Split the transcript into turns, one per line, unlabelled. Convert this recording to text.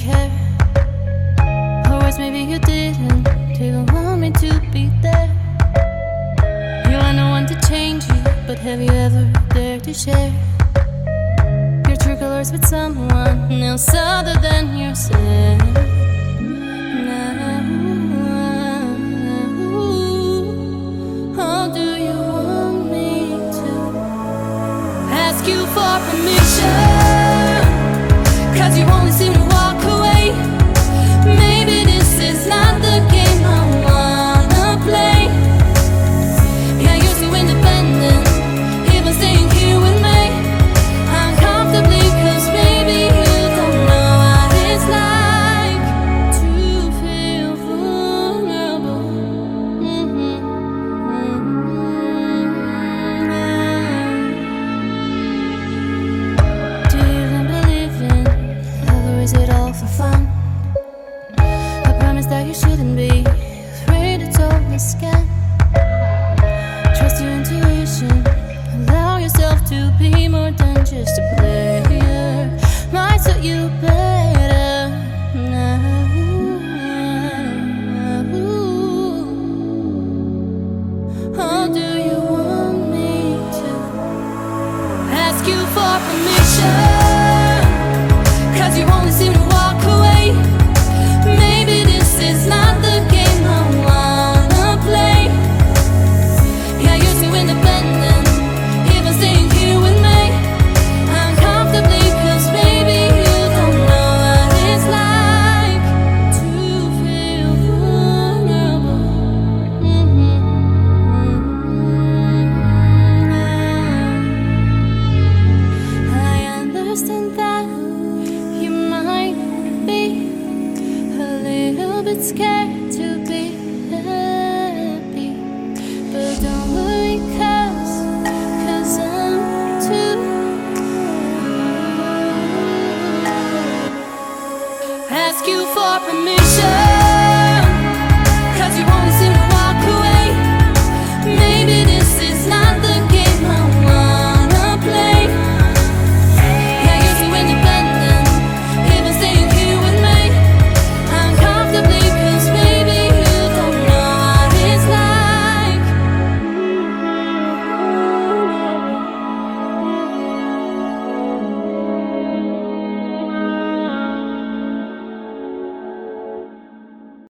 care. Or worse, maybe you didn't even want me to be there. You want no one to change you, but have you ever dared to share your true colors with someone else other than yourself? How do you want me to ask you for permission? 'Cause you only seem to walk away. Maybe this is not the game I wanna play. Yeah, you're so independent, even staying here with me uncomfortably, 'cause maybe you don't know what it's like to feel vulnerable. Do you even believe in love, or is it all for fun? I promise that you shouldn't be afraid to tell me again. Trust your intuition, allow yourself to be more than just a player. Might suit you better now. How do you want me to ask you for permission? 'Cause you only seem to walk away. Maybe this is not the game I wanna play. Yeah, you're so independent, even staying here with me uncomfortably, 'cause maybe you don't know what it's like to feel vulnerable. I understand that you might be a little bit scared to be happy, but don't worry, 'cause I'm too. Ask you for permission.